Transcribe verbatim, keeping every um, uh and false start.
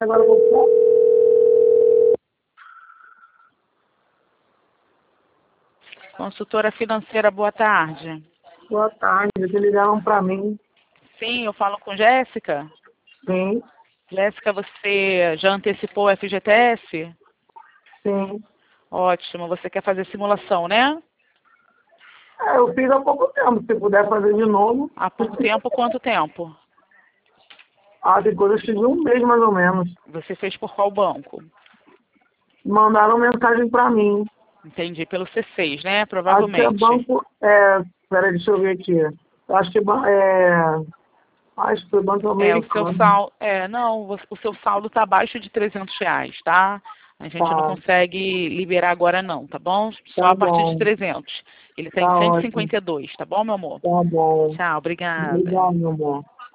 Agora eu vou... Consultora financeira, boa tarde. Boa tarde, eles ligaram para mim. Sim, eu falo com Jéssica. Sim, Jéssica, você já antecipou o F G T S? sim. Ótimo, você quer fazer simulação, né? É, eu fiz há pouco tempo, se puder fazer de novo. Há pouco tempo, quanto tempo? Ah, depois eu fiz um mês mais ou menos. Você fez por qual banco? Mandaram mensagem para mim. Entendi, pelo C seis, né? Acho que é Provavelmente. banco... É, peraí, deixa eu ver aqui. Eu acho que é... ban- é acho que foi banco É, o seu americano. saldo... É, não, o o seu saldo está abaixo de trezentos reais, tá? A gente não Tá, consegue liberar agora não, tá bom? Só tá a partir de bom. trezentos. Ele tem Tá cento e ótimo. cinquenta e dois, tá bom, meu amor? Tá bom. Tchau, obrigada. Obrigado, meu amor.